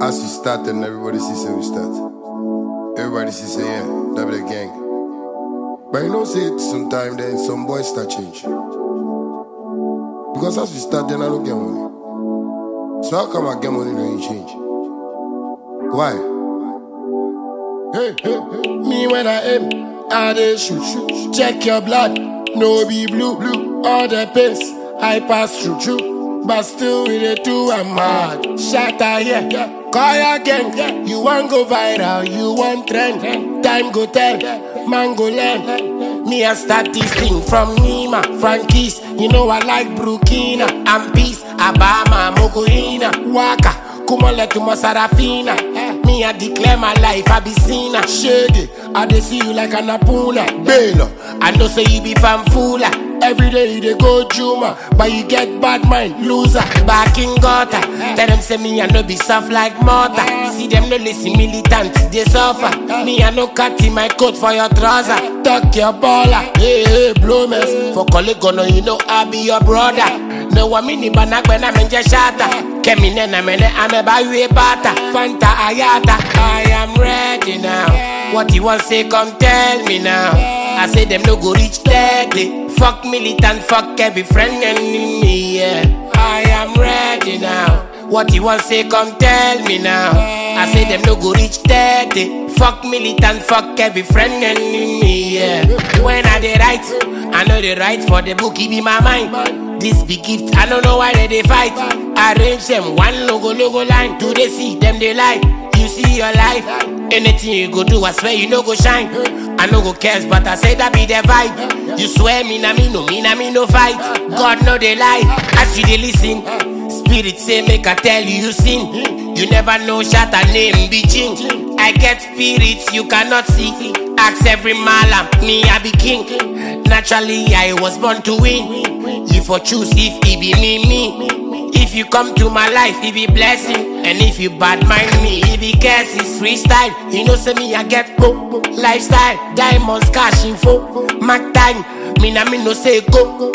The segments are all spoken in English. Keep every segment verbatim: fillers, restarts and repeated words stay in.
As we start and everybody sees say we start. Everybody sees say yeah, that be the gang. But you know say it sometime then some boys start change. Because as we start then I don't get money. So how come I get money when you change? Why? Hey, hey, hey. Me when I aim, I dey shoot, shoot. Check your blood, no be blue, blue. All the pains I pass through, through. But still we dey do I'm mad. Shatter yeah, yeah. Call your gang, you want go viral, you want trend. Time go tell, man go learn. Me I start this thing from Nima, Frankie's. You know I like Burkina, and Peace, Abama, Mokoina, Waka, Kumole to Masarafina. Me I declare my life, I be seen a shady. I dey see you like an apuna, Bela. I know say you be fanfula. Every day they go Juma, but you get bad mind, loser. Back in gutter, tell them say me I no be soft like mortar. See them no listen militant, they suffer. Me I no cut in my coat for your trouser. Tuck your baller, hey hey blow mess. For colleague no you know I be your brother. No one mini banak when I'm in just shatter. Kemi nena mene ame buy you a bata. Fanta ayata, I am ready now. What you want say come tell me now. I say them no go reach thirty. Fuck militant, fuck every friend enemy, yeah. I am ready now. What you want say come tell me now. I say them no go reach thirty. Fuck militant, fuck every friend enemy, yeah. When I dey write, I know they write for the book, it be my mind. This big gift, I don't know why they, they fight. Arrange them one logo, logo line. Do they see them they lie? You see your life. Anything you go do, I swear you no go shine. I no go cares, but I say that be the vibe. You swear me na me no, me na me no fight. God know they lie, as you they listen. Spirit say make I tell you you sin. You never know shatter name be ching. I get spirits you cannot see. Ask every malam, me I be king. Naturally I was born to win. You for choose if it be me, me. If you come to my life, it be blessing. And if you bad mind me, it be curse, it's freestyle. You know say me I get go, lifestyle. Diamonds, cash info, Mac time. Me na me no say go.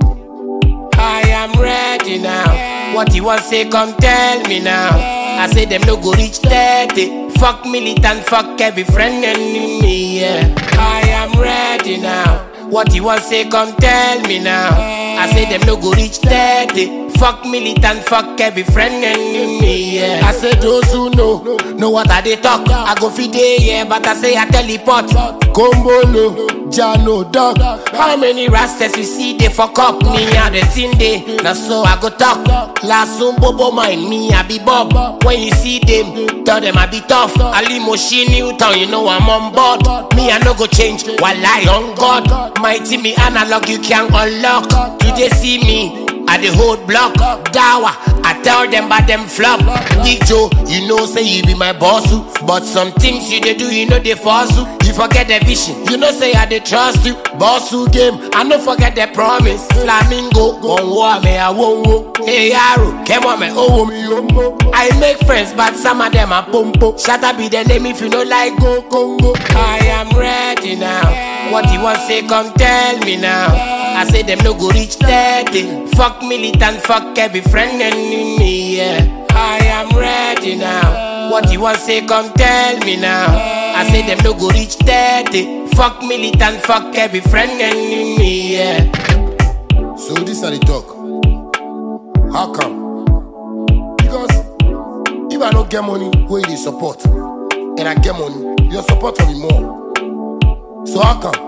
I am ready now. What you want say come tell me now. I say them no go reach thirty. Fuck militant, fuck every friend enemy, yeah. I am ready now. What you want say come tell me now. I say them no go reach thirty. Fuck militant, fuck every friend enemy, yeah. I say those who know, know what I they talk. I go feed day, yeah, but I say I teleport. Combo no, Jano dog. How many rastas you see they fuck up? Me a the thing day, now so I go talk. Last soon bobo mind, me I be Bob. When you see them, tell them I be tough. Ali Moshi Newton, you know I'm on board. Me I no go change, while I on God. Mighty me analog, you can unlock. Do they see me? I the whole block, Dawa, I tell them but them flop. Big Joe, you know say you be my boss, but some things you they do, you know they force you. You forget the vision, you know say I they trust you. Boss who game, I no forget the promise. Flamingo, one war me I won't wo. Hey Arrow, come on me, oh me oh. I make friends, but some of them are pompo. Shut up be the name if you don't like go Congo. I am ready now. What you want say come tell me now. I say them no go reach thirty. Fuck militant, fuck every friend enemy, yeah. I am ready now. What you want say come tell me now. I say them no go reach thirty. Fuck militant, fuck every friend enemy, yeah. So this are the talk. How come? Because if I don't get money, where you support? And I get money, your support for me more. So how come?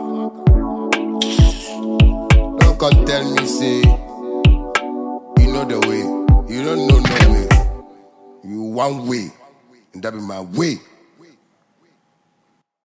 Don't come tell me say you know the way. You don't know no way. You one way, and that be my way.